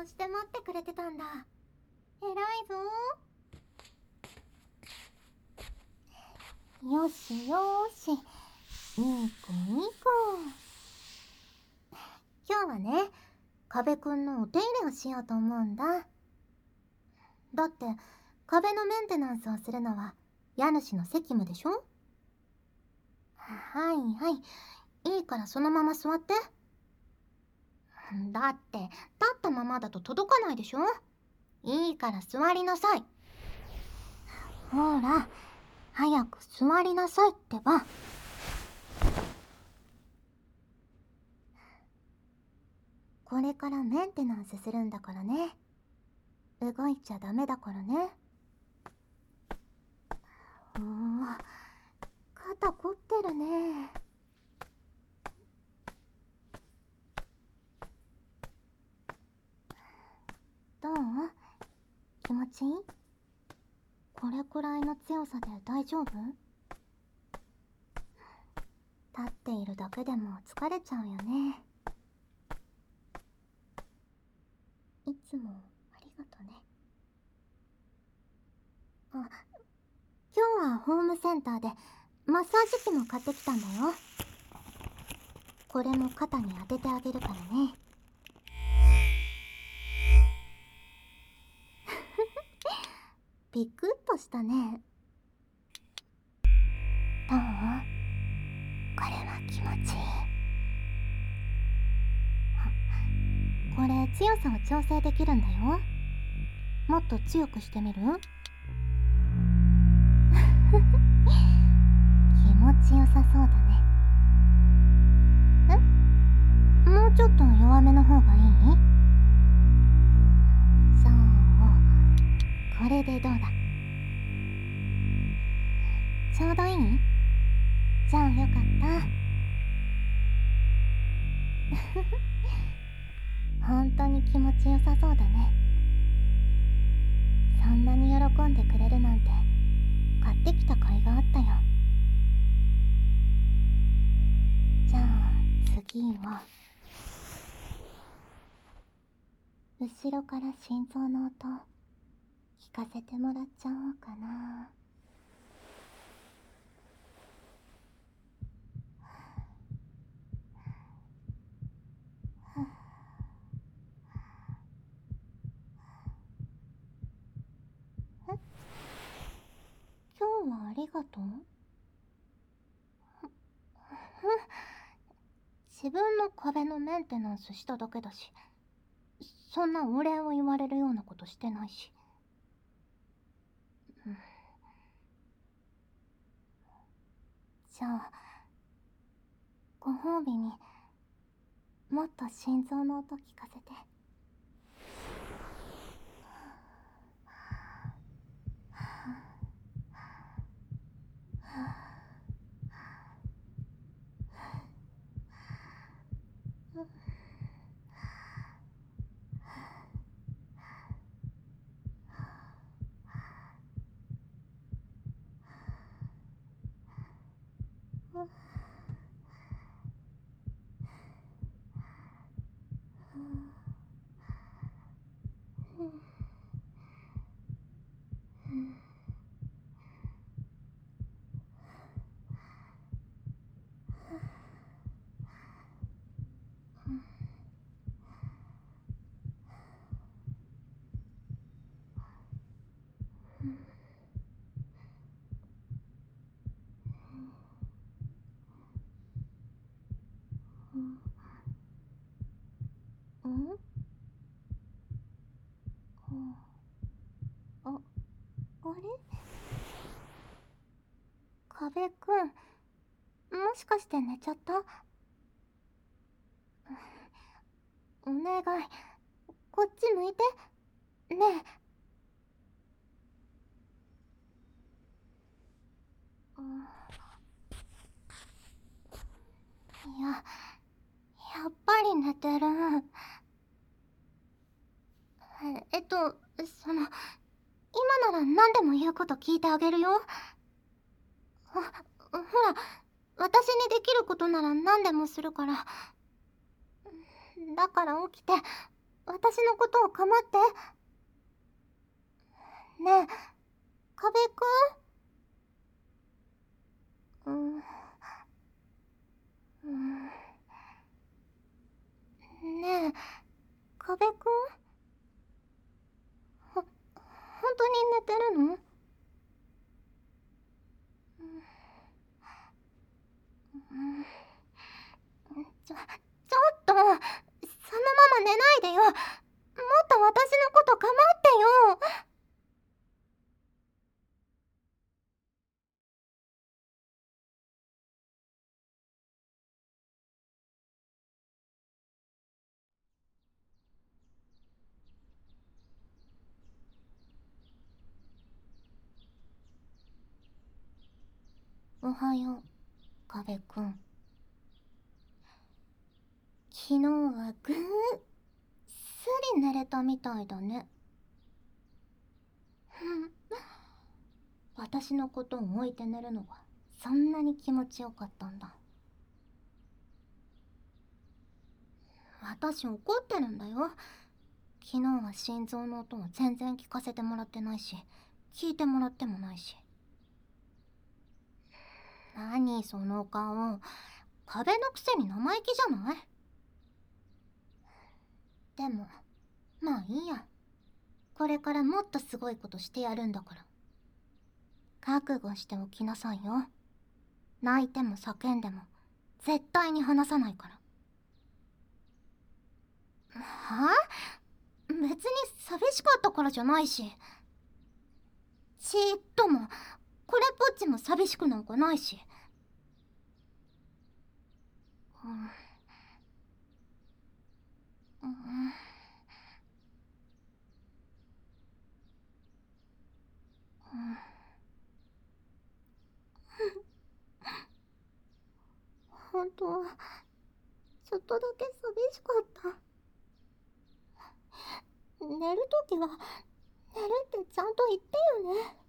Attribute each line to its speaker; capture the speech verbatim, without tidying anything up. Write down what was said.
Speaker 1: うして待ってくれてたんだ。偉いぞ。よしよし、いい子いい子。今日はね、壁くんのお手入れをしようと思うんだ。だって壁のメンテナンスをするのは家主の責務でしょ。はいはい、いいからそのまま座って。だって立ったままだと届かないでしょ。いいから座りなさい。ほら、早く座りなさいってば。これからメンテナンスするんだからね。動いちゃダメだからね。うわ、肩凝ってるね。どう？気持ちいい？これくらいの強さで大丈夫？立っているだけでも疲れちゃうよね。いつもありがとね。あ、今日はホームセンターでマッサージ機も買ってきたんだよ。これも肩に当ててあげるからね。ピクッとしたね。どう？これは気持ちいい。これ強さを調整できるんだよ。もっと強くしてみる？気持ちよさそうだね。え？もうちょっと弱めの方がいい？そう、これでどうだ？ちょうどいい？じゃあよかった。本当に気持ちよさそうだね。そんなに喜んでくれるなんて買ってきた甲斐があったよ。じゃあ次は後ろから心臓の音聞かせてもらっちゃおうかな。え？今日はありがとう？自分の壁のメンテナンスしただけだし、そんなお礼を言われるようなことしてないし。うん、じゃあご褒美にもっと心臓の音聞かせて。うん？あ、あれ？壁くん、もしかして寝ちゃった？お願い、こっち向いて。ねえ。いや、やっぱり寝てる。え、えっと、その、今なら何でも言うこと聞いてあげるよ。ほ、ほら、私にできることなら何でもするから。だから起きて、 私のことを構って。ねえ、壁くん。うん。うん。ねえ、壁くん。ほ、本当に寝てるの？うん。うん。ちょ、ちょっと、そのまま寝ないでよ。もっと私のこと構ってよ。おはよう、壁くん。昨日はぐーっすり寝れたみたいだね。私のことを置いて寝るのがそんなに気持ちよかったんだ。私怒ってるんだよ。昨日は心臓の音を全然聞かせてもらってないし、聞いてもらってもないし。何その顔。壁のくせに生意気じゃない？でも、まあいいや。これからもっとすごいことしてやるんだから。覚悟しておきなさいよ。泣いても叫んでも絶対に離さないから。はあ？別に寂しかったからじゃないし。ちっともこれっぽっちも寂しくなんかないし。うん。うん。うん。本当はちょっとだけ寂しかった。寝るときは寝るってちゃんと言ってよね。